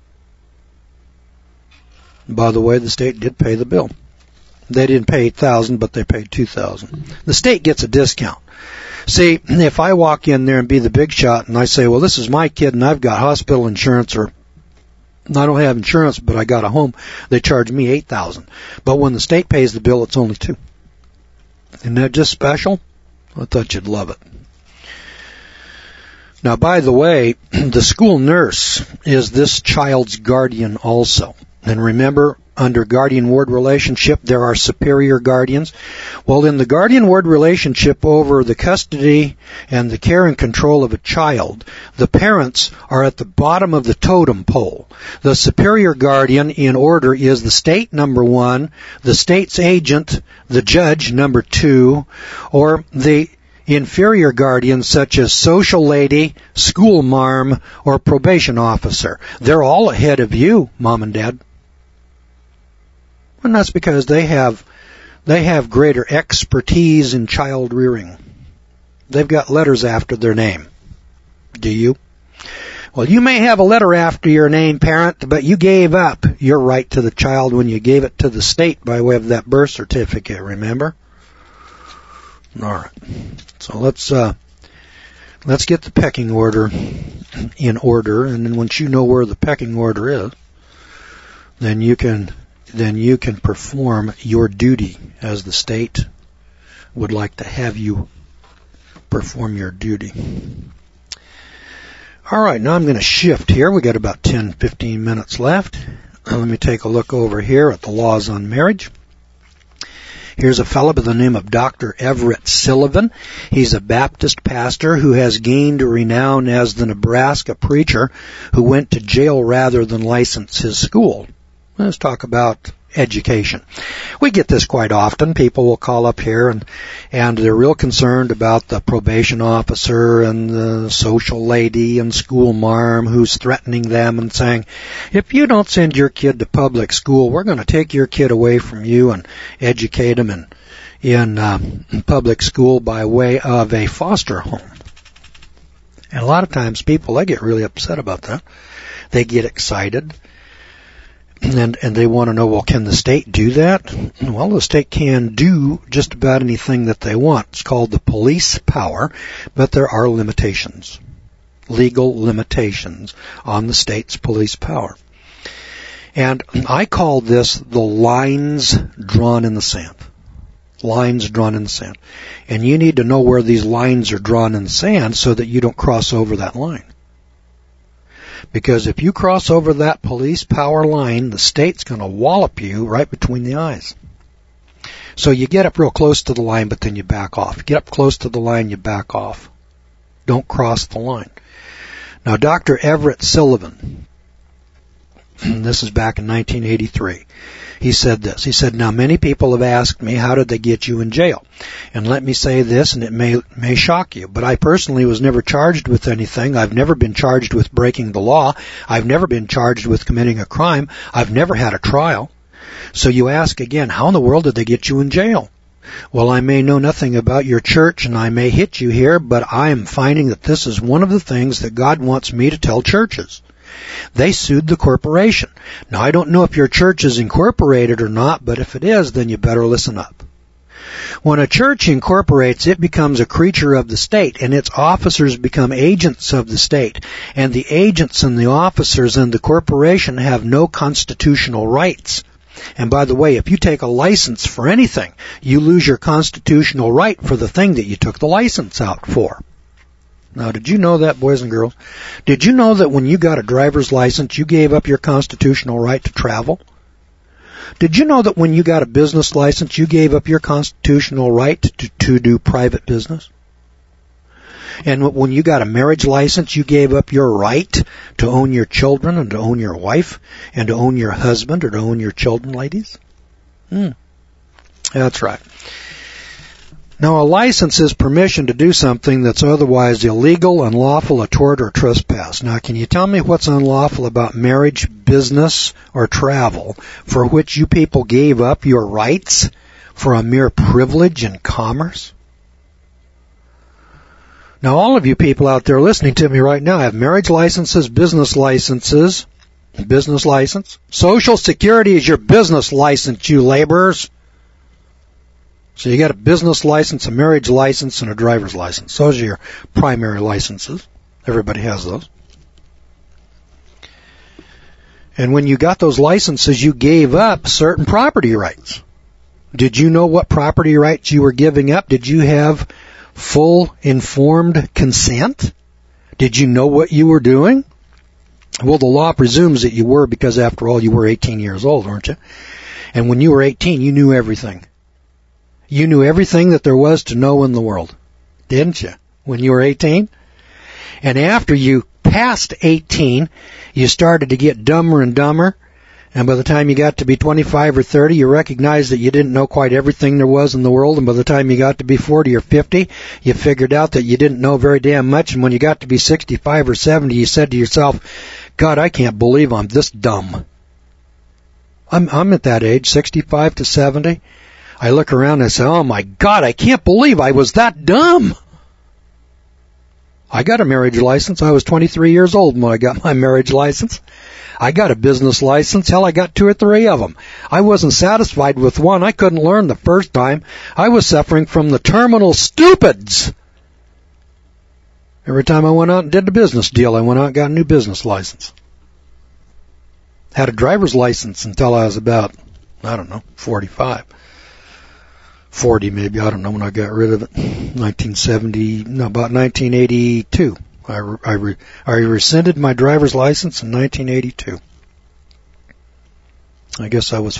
By the way, the state did pay the bill. They didn't pay $8,000, but they paid $2,000. The state gets a discount. See, if I walk in there and be the big shot and I say, well, this is my kid and I've got hospital insurance, or I don't have insurance, but I got a home, they charge me $8,000. But when the state pays the bill, it's only $2,000. Isn't that just special? I thought you'd love it. Now, by the way, the school nurse is this child's guardian also. And remember, under guardian-ward relationship, there are superior guardians. Well, in the guardian-ward relationship over the custody and the care and control of a child, the parents are at the bottom of the totem pole. The superior guardian in order is the state, number 1, the state's agent, the judge, number 2, or the inferior guardians such as social lady, school marm, or probation officer. They're all ahead of you, Mom and Dad. And that's because they have greater expertise in child rearing. They've got letters after their name. Do you? Well, you may have a letter after your name, parent, but you gave up your right to the child when you gave it to the state by way of that birth certificate, remember? All right. So let's get the pecking order in order, and then once you know where the pecking order is, then you can perform your duty as the state would like to have you perform your duty. All right, now I'm going to shift here. We got about 10, 15 minutes left. Let me take a look over here at the laws on marriage. Here's a fellow by the name of Dr. Everett Sullivan. He's a Baptist pastor who has gained renown as the Nebraska preacher who went to jail rather than license his school. Let's talk about education. We get this quite often. People will call up here and they're real concerned about the probation officer and the social lady and school marm who's threatening them and saying, if you don't send your kid to public school, we're going to take your kid away from you and educate him in public school by way of a foster home. And a lot of times people, they get really upset about that. They get excited. And they want to know, well, can the state do that? Well, the state can do just about anything that they want. It's called the police power, but there are limitations, legal limitations on the state's police power. And I call this the lines drawn in the sand. Lines drawn in the sand. And you need to know where these lines are drawn in the sand so that you don't cross over that line. Because if you cross over that police power line, the state's going to wallop you right between the eyes. So you get up real close to the line, but then you back off. Get up close to the line, you back off. Don't cross the line. Now, Dr. Everett Sullivan, this is back in 1983, he said this. He said, now many people have asked me, how did they get you in jail? And let me say this, and it may shock you, but I personally was never charged with anything. I've never been charged with breaking the law. I've never been charged with committing a crime. I've never had a trial. So you ask again, how in the world did they get you in jail? Well, I may know nothing about your church, and I may hit you here, but I am finding that this is one of the things that God wants me to tell churches. They sued the corporation. Now, I don't know if your church is incorporated or not, but if it is, then you better listen up. When a church incorporates, it becomes a creature of the state, and its officers become agents of the state. And the agents and the officers and the corporation have no constitutional rights. And by the way, if you take a license for anything, you lose your constitutional right for the thing that you took the license out for. Now, did you know that, boys and girls? Did you know that when you got a driver's license, you gave up your constitutional right to travel? Did you know that when you got a business license, you gave up your constitutional right to do private business? And when you got a marriage license, you gave up your right to own your children and to own your wife and to own your husband or to own your children, ladies? That's right. Now, a license is permission to do something that's otherwise illegal, unlawful, a tort, or trespass. Now, can you tell me what's unlawful about marriage, business, or travel for which you people gave up your rights for a mere privilege in commerce? Now, all of you people out there listening to me right now have marriage licenses, business licenses, business license. Social Security is your business license, you laborers. So you got a business license, a marriage license, and a driver's license. Those are your primary licenses. Everybody has those. And when you got those licenses, you gave up certain property rights. Did you know what property rights you were giving up? Did you have full informed consent? Did you know what you were doing? Well, the law presumes that you were, because after all, you were 18 years old, weren't you? And when you were 18, you knew everything. You knew everything that there was to know in the world, didn't you, when you were 18? And after you passed 18, you started to get dumber and dumber, and by the time you got to be 25 or 30, you recognized that you didn't know quite everything there was in the world, and by the time you got to be 40 or 50, you figured out that you didn't know very damn much, and when you got to be 65 or 70, you said to yourself, God, I can't believe I'm this dumb. I'm at that age, 65 to 70. I look around and I say, oh my God, I can't believe I was that dumb. I got a marriage license. I was 23 years old when I got my marriage license. I got a business license. Hell, I got 2 or 3 of them. I wasn't satisfied with one. I couldn't learn the first time. I was suffering from the terminal stupids. Every time I went out and did the business deal, I went out and got a new business license. Had a driver's license until I was about, 45. 40 maybe, I don't know when I got rid of it. About 1982. I rescinded my driver's license in 1982. I guess I was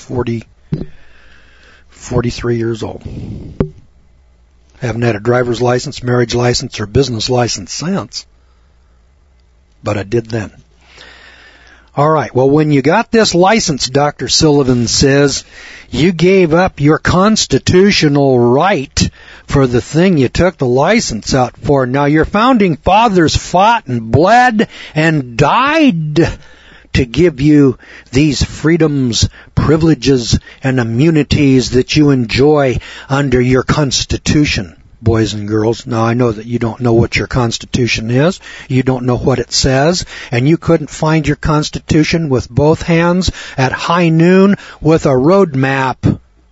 43 years old. Haven't had a driver's license, marriage license, or business license since. But I did then. All right, well, when you got this license, Dr. Sullivan says, you gave up your constitutional right for the thing you took the license out for. Now, your founding fathers fought and bled and died to give you these freedoms, privileges, and immunities that you enjoy under your Constitution. Boys and girls, now I know that you don't know what your Constitution is, you don't know what it says, and you couldn't find your Constitution with both hands at high noon with a road map.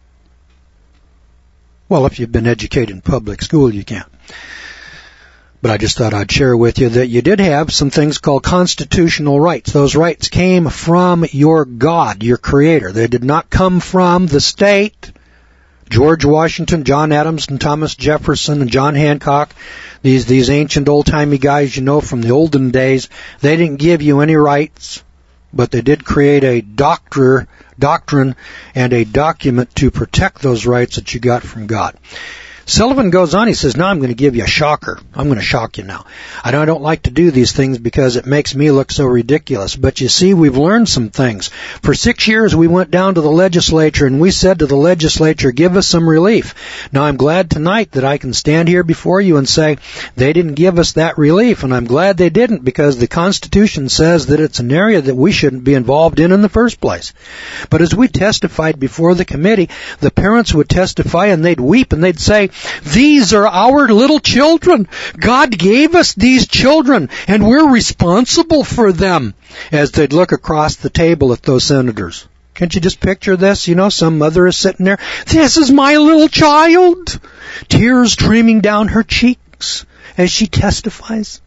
Well, if you've been educated in public school, you can. But I just thought I'd share with you that you did have some things called constitutional rights. Those rights came from your God, your Creator. They did not come from the state. George Washington, John Adams, and Thomas Jefferson, and John Hancock, these ancient old-timey guys you know from the olden days, they didn't give you any rights, but they did create a doctrine and a document to protect those rights that you got from God. Sullivan goes on, he says, now I'm going to give you a shocker. I'm going to shock you now. I don't like to do these things because it makes me look so ridiculous. But you see, we've learned some things. For 6 years, we went down to the legislature and we said to the legislature, give us some relief. Now, I'm glad tonight that I can stand here before you and say they didn't give us that relief. And I'm glad they didn't, because the Constitution says that it's an area that we shouldn't be involved in the first place. But as we testified before the committee, the parents would testify and they'd weep and they'd say, these are our little children. God gave us these children, and we're responsible for them, as they'd look across the table at those senators. Can't you just picture this? You know, some mother is sitting there. This is my little child. Tears streaming down her cheeks as she testifies.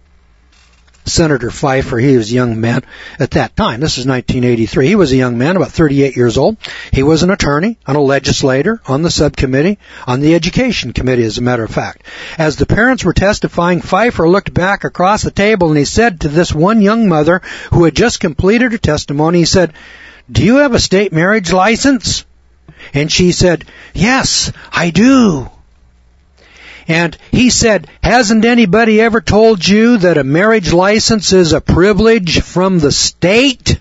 Senator Pfeiffer, he was a young man at that time. This is 1983. He was a young man, about 38 years old. He was an attorney and a legislator on the subcommittee, on the education committee, as a matter of fact. As the parents were testifying, Pfeiffer looked back across the table and he said to this one young mother who had just completed her testimony, he said, do you have a state marriage license? And she said, yes, I do. And he said, hasn't anybody ever told you that a marriage license is a privilege from the state?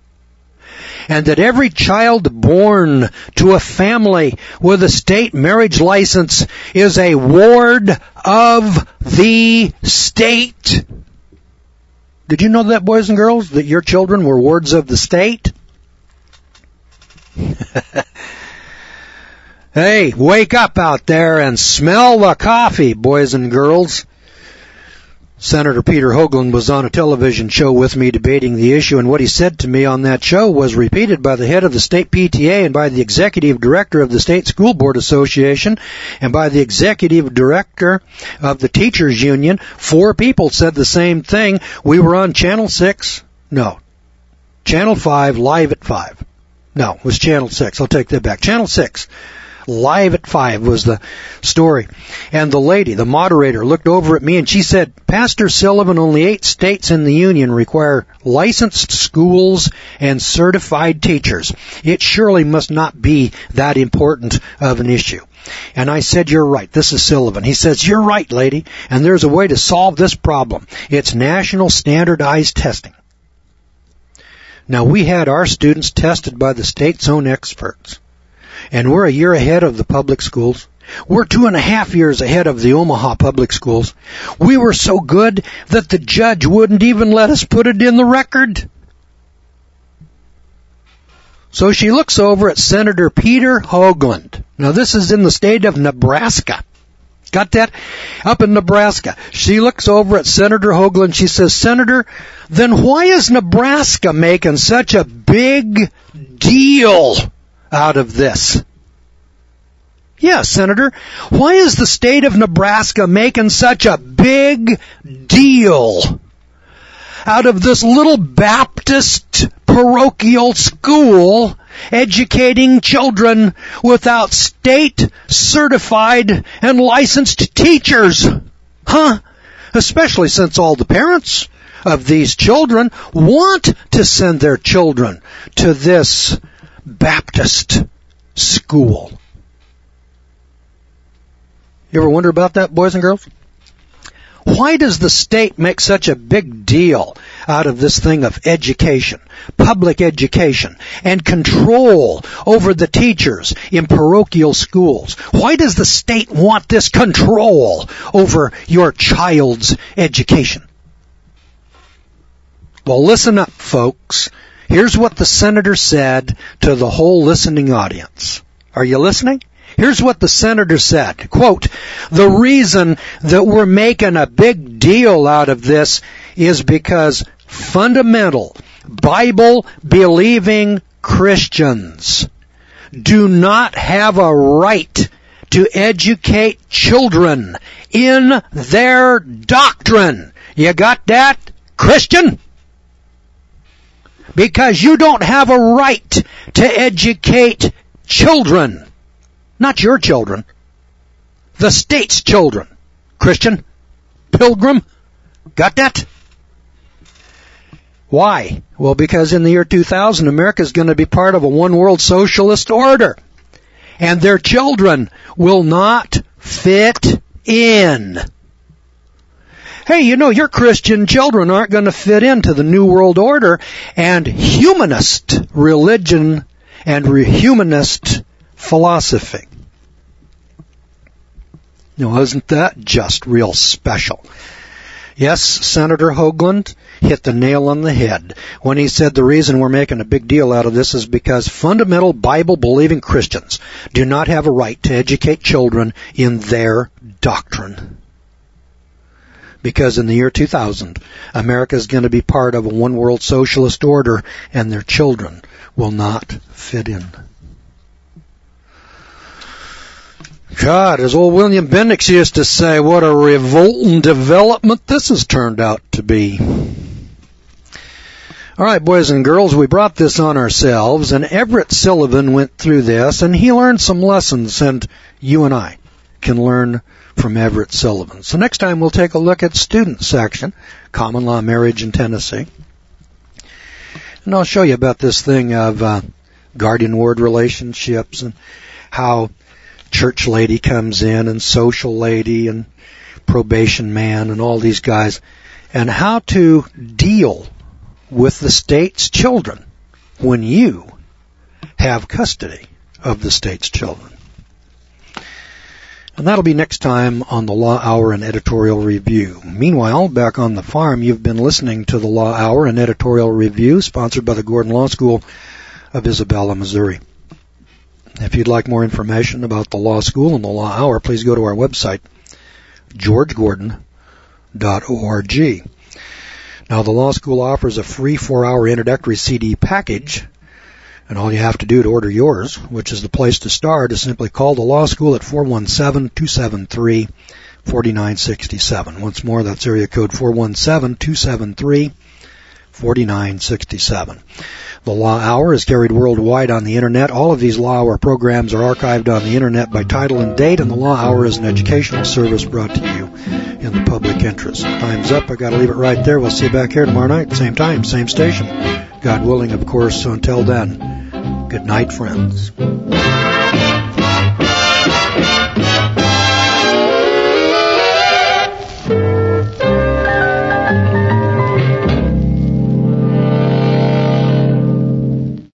And that every child born to a family with a state marriage license is a ward of the state? Did you know that, boys and girls, that your children were wards of the state? Hey, wake up out there and smell the coffee, boys and girls. Senator Peter Hoagland was on a television show with me debating the issue, and what he said to me on that show was repeated by the head of the state PTA and by the executive director of the State School Board Association and by the executive director of the Teachers Union. 4 people said the same thing. We were on Channel 6. No. Channel 5, live at 5. No, it was Channel 6. I'll take that back. Channel 6. Live at 5 was the story. And the lady, the moderator, looked over at me and she said, Pastor Sullivan, only 8 states in the union require licensed schools and certified teachers. It surely must not be that important of an issue. And I said, you're right. This is Sullivan. He says, you're right, lady. And there's a way to solve this problem. It's national standardized testing. Now, we had our students tested by the state's own experts. And we're a year ahead of the public schools. We're 2.5 years ahead of the Omaha public schools. We were so good that the judge wouldn't even let us put it in the record. So she looks over at Senator Peter Hoagland. Now this is in the state of Nebraska. Got that? Up in Nebraska. She looks over at Senator Hoagland. She says, Senator, then why is Nebraska making such a big deal out of this? Yeah, Senator, why is the state of Nebraska making such a big deal out of this little Baptist parochial school educating children without state-certified and licensed teachers? Huh? Especially since all the parents of these children want to send their children to this Baptist school. You ever wonder about that, boys and girls? Why does the state make such a big deal out of this thing of education, public education, and control over the teachers in parochial schools? Why does the state want this control over your child's education? Well, listen up, folks. Here's what the senator said to the whole listening audience. Are you listening? Here's what the senator said, quote, the reason that we're making a big deal out of this is because fundamental, Bible-believing Christians do not have a right to educate children in their doctrine. You got that, Christian? Because you don't have a right to educate children. Not your children. The state's children. Christian? Pilgrim? Got that? Why? Well, because in the year 2000, America is going to be part of a one-world socialist order. And their children will not fit in. Hey, you know, your Christian children aren't going to fit into the New World Order and humanist religion and humanist philosophy. Now, isn't that just real special? Yes, Senator Hoagland hit the nail on the head when he said the reason we're making a big deal out of this is because fundamental Bible-believing Christians do not have a right to educate children in their doctrine. Because in the year 2000, America is going to be part of a one-world socialist order, and their children will not fit in. God, as old William Bendix used to say, what a revolting development this has turned out to be. All right, boys and girls, we brought this on ourselves, and Everett Sullivan went through this, and he learned some lessons, and you and I can learn from Everett Sullivan. So next time we'll take a look at student section, common law marriage in Tennessee. And I'll show you about this thing of guardian-ward relationships and how church lady comes in and social lady and probation man and all these guys, and how to deal with the state's children when you have custody of the state's children. And that'll be next time on the Law Hour and Editorial Review. Meanwhile, back on the farm, you've been listening to the Law Hour and Editorial Review, sponsored by the Gordon Law School of Isabella, Missouri. If you'd like more information about the law school and the Law Hour, please go to our website, georgegordon.org. Now, the law school offers a free 4-hour introductory CD package, and all you have to do to order yours, which is the place to start, is simply call the law school at 417-273-4967. Once more, that's area code 417-273-4967. The Law Hour is carried worldwide on the Internet. All of these Law Hour programs are archived on the Internet by title and date, and the Law Hour is an educational service brought to you in the public interest. Time's up. I got to leave it right there. We'll see you back here tomorrow night, same time, same station. God willing, of course. So until then, good night, friends.